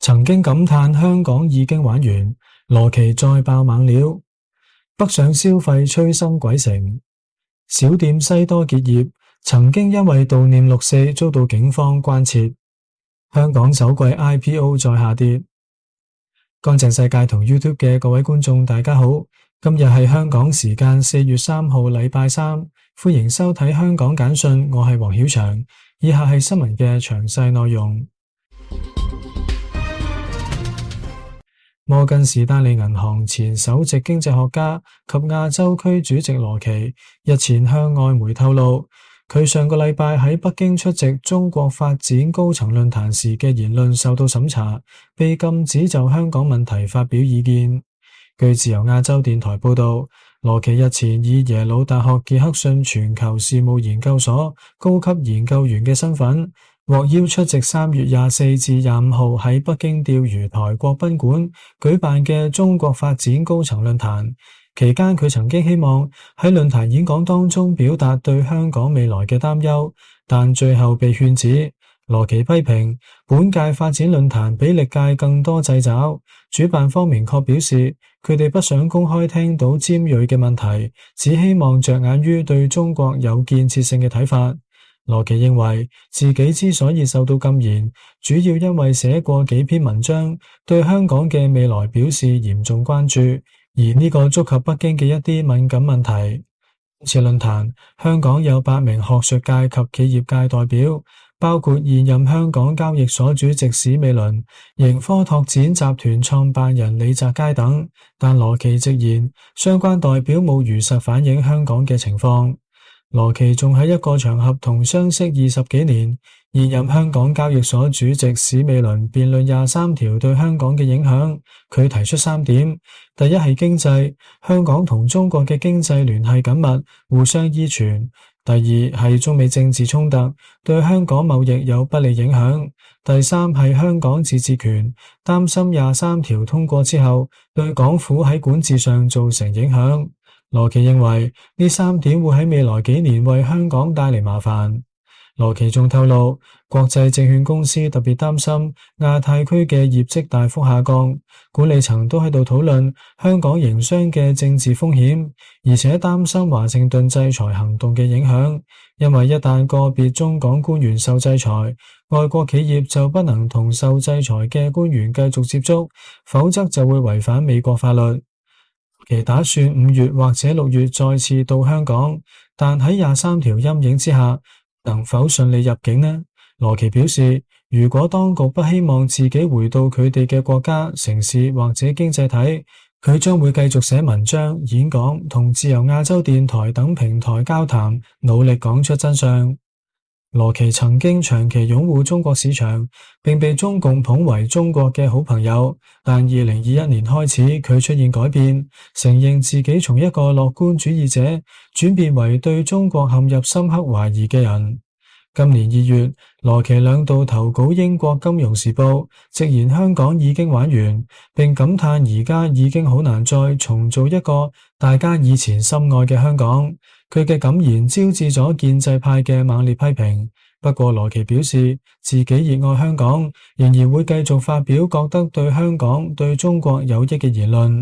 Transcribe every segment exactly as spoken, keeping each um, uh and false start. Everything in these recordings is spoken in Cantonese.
曾經感嘆香港已經玩完，羅奇再爆猛料，北上消費催生鬼城，小店西多結業，曾經因為悼念六四遭到警方關切，香港首季 I P O 再下跌。乾淨世界同 YouTube 嘅各位觀眾大家好，今日係香港時間四月三號禮拜三，歡迎收睇香港簡訊，我係黃曉翔，以下係新聞嘅詳細內容。摩根士丹利銀行前首席經濟學家及亞洲區主席羅奇日前向外媒透露，佢上個禮拜喺北京出席中國發展高層論壇時嘅言論受到審查，被禁止就香港問題發表意見。據自由亞洲電台報道，羅奇日前以耶魯大學傑克遜全球事務研究所高級研究員嘅身份，獲邀出席三月廿四至廿五號喺北京釣魚台國賓館舉辦嘅中國發展高層論壇。期間佢曾經希望喺論壇演講當中表達對香港未來嘅擔憂，但最後被勸止。羅奇批評本屆發展論壇比歷屆更多掣肘，主辦方明確表示佢哋不想公開聽到尖銳嘅問題，只希望着眼於對中國有建設性嘅睇法。羅奇認為自己之所以受到禁言，主要因為寫過幾篇文章，對香港嘅未來表示嚴重關注，而呢個觸及北京嘅一啲敏感問題。今次論壇，香港有八名學術界及企業界代表，包括現任香港交易所主席史美倫、盈科拓展集團創辦人李澤楷等，但羅奇直言相關代表冇如實反映香港嘅情況。羅奇仲喺一個場合同相識二十幾年，現任香港交易所主席史美倫辯論廿三條對香港嘅影響，佢提出三點：第一係經濟，香港同中國嘅經濟聯繫緊密，互相依存；第二係中美政治衝突，對香港貿易有不利影響；第三係香港自治權，擔心廿三條通過之後，對港府喺管治上造成影響。羅奇認為呢三點會喺未來幾年為香港帶嚟麻煩。羅奇仲透露，國際證券公司特別擔心亞太區嘅業績大幅下降，管理層都喺度討論香港營商嘅政治風險，而且擔心華盛頓制裁行動嘅影響，因為一旦個別中港官員受制裁，外國企業就不能同受制裁嘅官員繼續接觸，否則就會違反美國法律。其打算五月或者六月再次到香港，但喺廿三條陰影之下，能否順利入境呢？羅奇表示，如果當局不希望自己回到佢哋嘅國家、城市或者經濟體，佢將會繼續寫文章、演講同自由亞洲電台等平台交談，努力講出真相。羅奇曾經長期擁護中國市場，並被中共捧為中國嘅好朋友，但二零二一年開始佢出現改變，承認自己從一個樂觀主義者轉變為對中國陷入深刻懷疑嘅人。今年二月，羅奇兩度投稿英國金融時報，直言香港已經玩完，並感嘆而家已經好難再重做一個大家以前深愛嘅香港。佢嘅感言招致咗建制派嘅猛烈批評，不過羅奇表示自己熱愛香港，仍然會繼續發表覺得對香港、對中國有益嘅言論。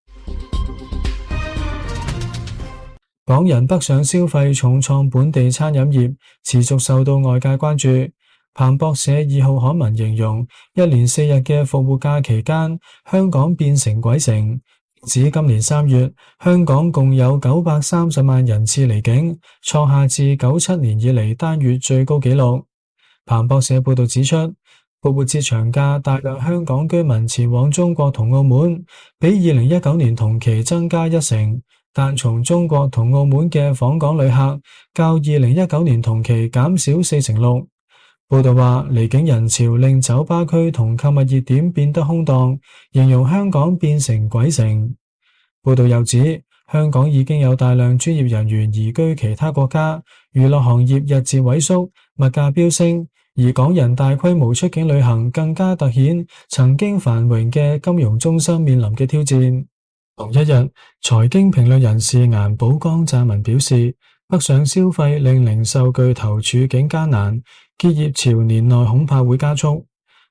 港人北上消費重創本地餐飲業，持續受到外界關注。彭博社二號刊文形容，一連四日嘅復活假期間，香港變成鬼城。指今年三月，香港共有九百三十萬人次離境，創下自九七年以嚟單月最高紀錄。彭博社報道指出，復活節長假大量香港居民前往中國同澳門，比二零一九年同期增加一成，但從中國同澳門嘅訪港旅客較二零一九年同期減少四成六。報道話，離境人潮令酒吧區同購物熱點變得空蕩，形容香港變成鬼城。報道又指，香港已經有大量專業人員移居其他國家，娛樂行業日漸萎縮，物價飆升，而港人大規模出境旅行更加凸顯曾經繁榮嘅金融中心面臨嘅挑戰。同一日，財經評論人士顏寶剛撰文表示，北上消費令零售巨頭處境艱難，結業潮年內恐怕會加速。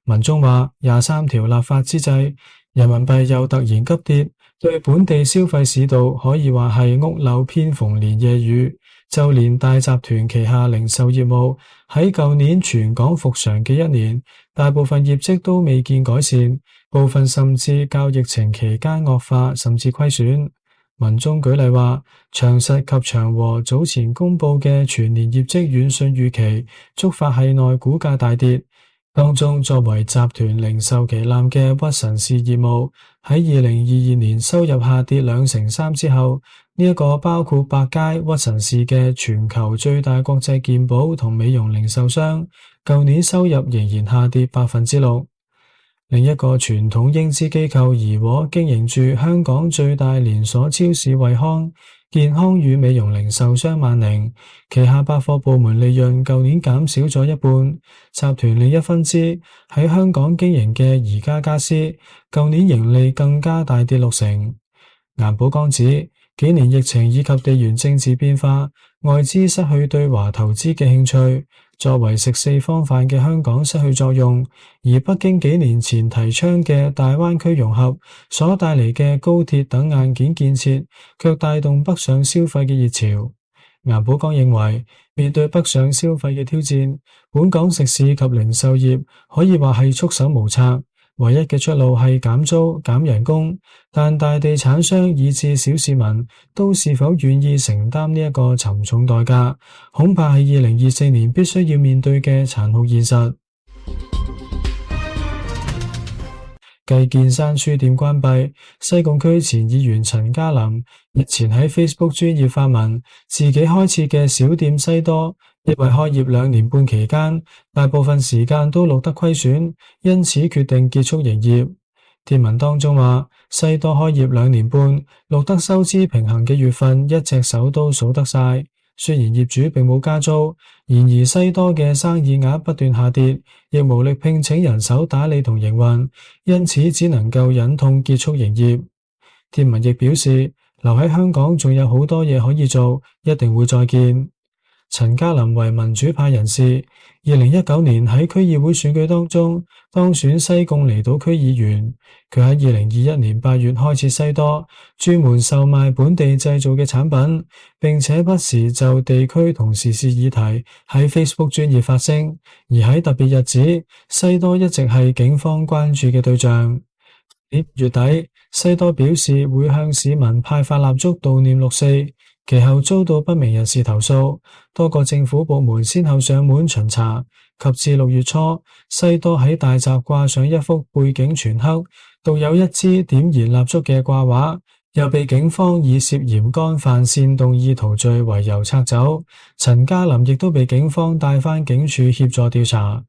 文中話，廿三條立法之際，人民幣又突然急跌，對本地消費市道可以話係屋漏偏逢連夜雨。就連大集團旗下零售業務喺舊年全港復常嘅一年，大部分業績都未見改善，部分甚至較疫情期間惡化，甚至虧損。文中舉例話，長實及長和早前公布嘅全年業績遠遜預期，觸發系內股價大跌。當中作為集團零售旗艦嘅屈臣氏業務喺二零二二年收入下跌兩成三之後，呢、這、一個包括百佳、屈臣氏嘅全球最大國際健保同美容零售商，舊年收入仍然下跌百分之六。另一個傳統英資機構怡和經營住香港最大連鎖超市惠康、健康與美容零售商萬寧，旗下百貨部門利潤舊年減少咗一半。集團另一分支喺香港經營嘅宜家家私，舊年盈利更加大跌六成。顏寶剛指，幾年疫情以及地緣政治變化，外資失去對華投資嘅興趣，作為食四方飯嘅香港失去作用，而北京幾年前提倡嘅大灣區融合所帶嚟嘅高鐵等硬件建設，卻帶動北上消費嘅熱潮。顏寶剛認為，面對北上消費嘅挑戰，本港食肆及零售業可以話係束手無策，唯一嘅出路係減租減人工，但大地產商以至小市民都是否願意承擔呢一個沉重代價，恐怕係二零二四年必須要面對嘅殘酷現實。繼建山書店關閉，西貢區前議員陳家霖日前喺 Facebook 專頁發文，自己開設嘅小店西多，因為開業兩年半期間，大部分時間都錄得虧損，因此決定結束營業。貼文當中話，西多開業兩年半，錄得收支平衡嘅月份，一隻手都數得晒。雖然業主並冇加租，然而西多嘅生意額不斷下跌，亦無力聘請人手打理同營運，因此只能夠忍痛結束營業。貼文亦表示，留喺香港仲有好多嘢可以做，一定會再見。陳家霖為民主派人士，二零一九年喺區議會選舉當中當選西貢離島區議員。佢喺二零二一年八月開設西多，專門售賣本地製造嘅產品，並且不時就地區同時事議題喺 Facebook 專頁發聲。而喺特別日子，西多一直係警方關注嘅對象。月底，西多表示會向市民派發蠟燭悼念六四。其後遭到不明人士投訴，多個政府部門先後上門巡查，及至六月初，西多喺大閘掛上一幅背景全黑、獨有一支點燃蠟燭嘅掛畫，又被警方以涉嫌干犯煽動意圖罪為由拆走。陳家霖亦都被警方帶返警署協助調查。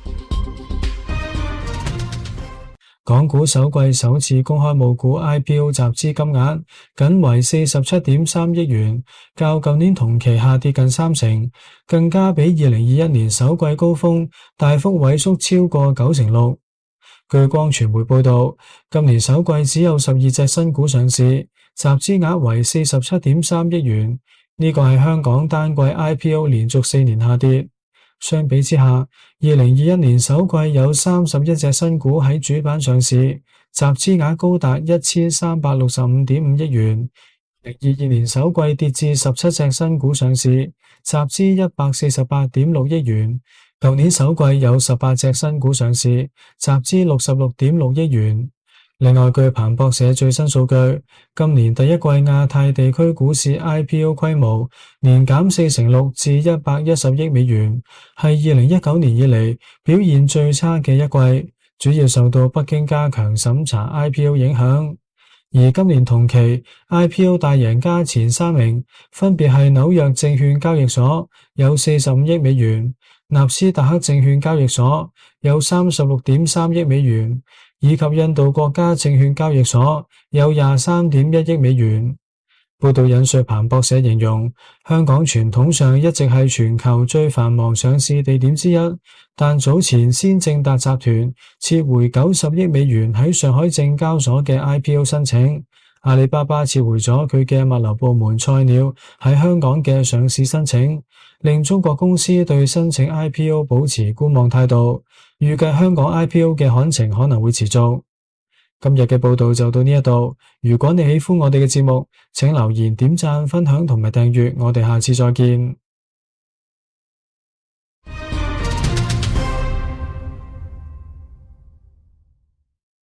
港股首季首次公開募股 I P O 集資金額僅為四十七點三億元，較舊年同期下跌近三成，更加比二零二一年首季高峰大幅萎縮超過九成六。據光傳媒報道，今年首季只有十二隻新股上市，集資額為四十七點三億元，呢個係香港單季 I P O 連續四年下跌。相比之下，二零二一年首季有三十一隻新股喺主板上市，集資額高達一千三百六十五點五億元。二零二二年首季跌至十七隻新股上市，集資一百四十八點六億元。舊年首季有十八隻新股上市，集資六十六點六億元。另外，據彭博社最新數據，今年第一季亞太地區股市 I P O 規模年減四成六至一百一十億美元，係二零一九年以嚟表現最差嘅一季，主要受到北京加強審查 I P O 影響。而今年同期 I P O 大贏家前三名分別係紐約證券交易所有四十五億美元，納斯達克證券交易所有三十六點三億美元，以及印度國家證券交易所有廿三點一億美元。報道引述彭博社形容，香港傳統上一直係全球最繁忙上市地點之一，但早前先正達集團撤回九十億美元喺上海證交所嘅 I P O 申請， 阿里巴巴撤回咗佢嘅物流部門菜鳥喺香港嘅上市申請，令中國公司對申請 I P O 保持觀望態度，預計香港 I P O 嘅刊程可能會持續。今日嘅報道就到呢一度，如果你喜歡我哋嘅節目，請留言、點讚、分享同埋訂閱，我哋下次再見。